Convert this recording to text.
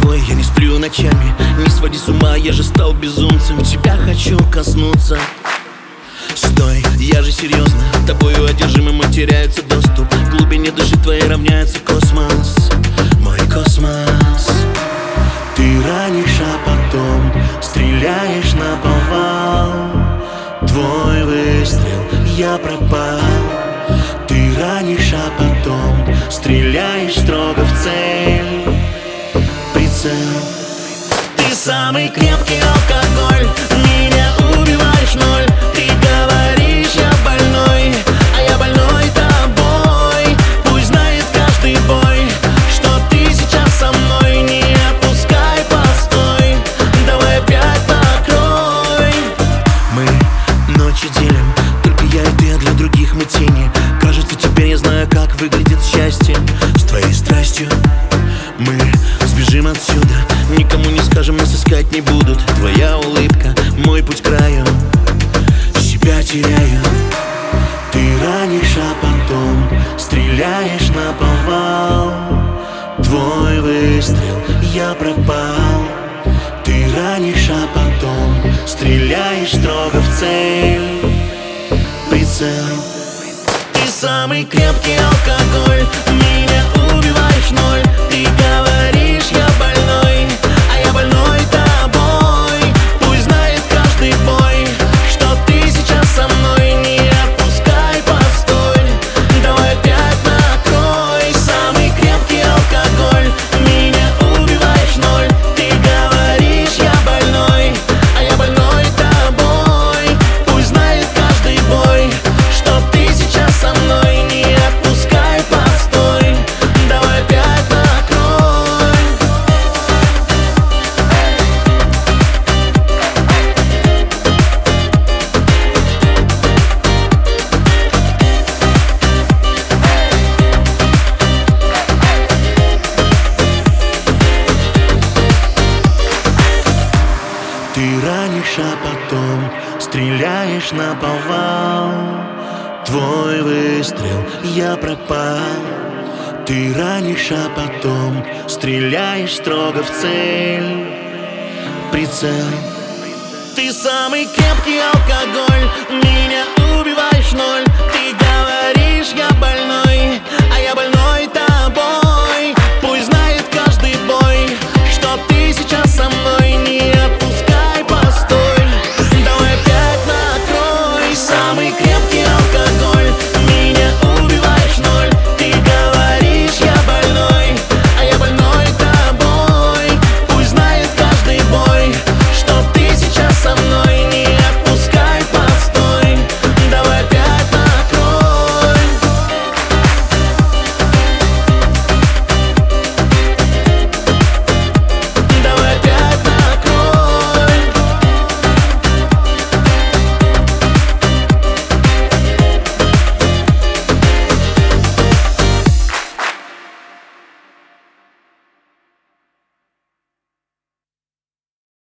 твой, я не сплю ночами. Не своди с ума, я же стал безумцем. Тебя хочу коснуться. Стой, я же серьезно, тобою одержимым теряется доступ. К глубине души твоей равняется космос, мой космос. Ты ранишь, а потом стреляешь наповал. Твой выстрел, я пропал. Ты ранишь, а потом стреляешь строго в цель. Прицел. Ты самый крепкий алкоголь, меня убиваешь ноль. Ты говоришь, я больной, а я больной тобой. Пусть знает каждый бой, что ты сейчас со мной. Не отпускай, постой, давай опять покрой. Мы ночи делим, только я и ты, а для других мы тени. Кажется, теперь я знаю, как выглядит счастье. С твоей страстью мы сбежим отсюда, никому не скажем, нас искать не будут. Твоя улыбка, мой путь к краю, себя теряю. Ты ранишь, а потом стреляешь наповал. Твой выстрел, я пропал. Ты ранишь, а потом стреляешь строго в цель. Прицел. Ты самый крепкий алкоголь, меня убиваешь ноль. Ты говоришь, я больной, а я больной тобой. Пусть знает каждый бой, что ты сейчас со мной. Не отпускай, постой, давай опять накрой. Самый крепкий алкоголь, меня убиваешь ноль. Ты говоришь, я больной, а я больной тобой. Пусть знает каждый бой, что ты сейчас со мной. Не отпускай, постой, давай опять накрой. Ты ранишь, а потом стреляешь наповал. Твой выстрел, я пропал. Ты ранишь, а потом стреляешь строго в цель. Прицел. Ты самый крепкий алкоголь, меня убиваешь ноль. Ты говоришь, я больной,